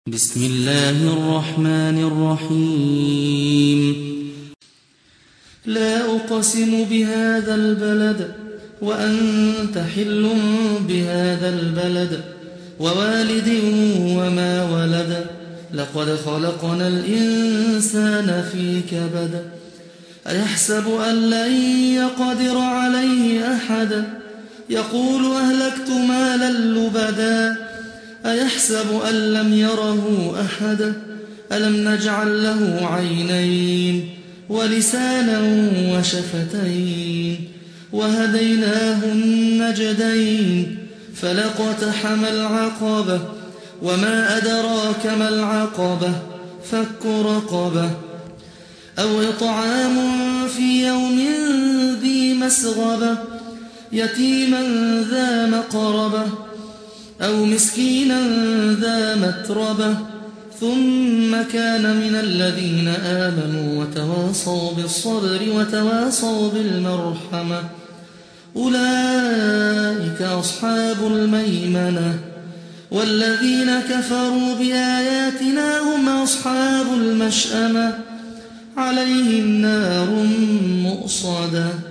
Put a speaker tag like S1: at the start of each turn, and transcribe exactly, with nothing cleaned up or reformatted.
S1: بسم الله الرحمن الرحيم لا أقسم بهذا البلد وأنت حل بهذا البلد ووالد وما ولد لقد خلقنا الإنسان في كبد أيحسب أن لن يقدر عليه أحد يقول أهلكت مالا لبدا أيحسب أن لم يره أحد ألم نجعل له عينين ولسانا وشفتين وهديناه النجدين فلاقتحم العقبة وما أدراك ما العقبة فك رقبة أو إطعام في يوم ذي مسغبة يتيما ذا مقربة أو مسكينا ذا متربة ثم كان من الذين آمنوا وتواصوا بالصبر وتواصوا بالمرحمة أولئك أصحاب الميمنة والذين كفروا بآياتنا هم أصحاب المشأمة عليهم نار مؤصدة